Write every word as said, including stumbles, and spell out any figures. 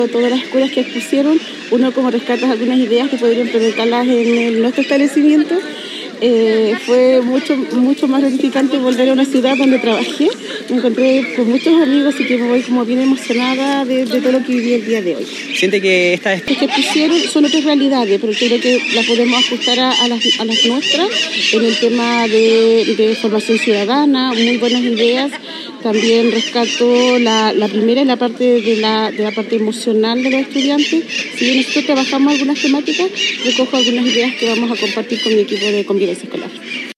Todas las escuelas que expusieron, uno como rescatas algunas ideas que podría implementarlas en el, nuestro establecimiento. Eh, fue mucho, mucho más gratificante volver a una ciudad donde trabajé. Me encontré con muchos amigos y que me voy como bien emocionada de, de todo lo que viví el día de hoy. ¿Siente que esta es... Las que pusieron son otras realidades, pero creo que las podemos ajustar a, a, las, a las nuestras en el tema de, de formación ciudadana, muy buenas ideas. También rescato la, la primera y la parte de la, de la parte emocional de los estudiantes. Si bien nosotros trabajamos algunas temáticas, recojo algunas ideas que vamos a compartir con mi equipo de convivencia escolar.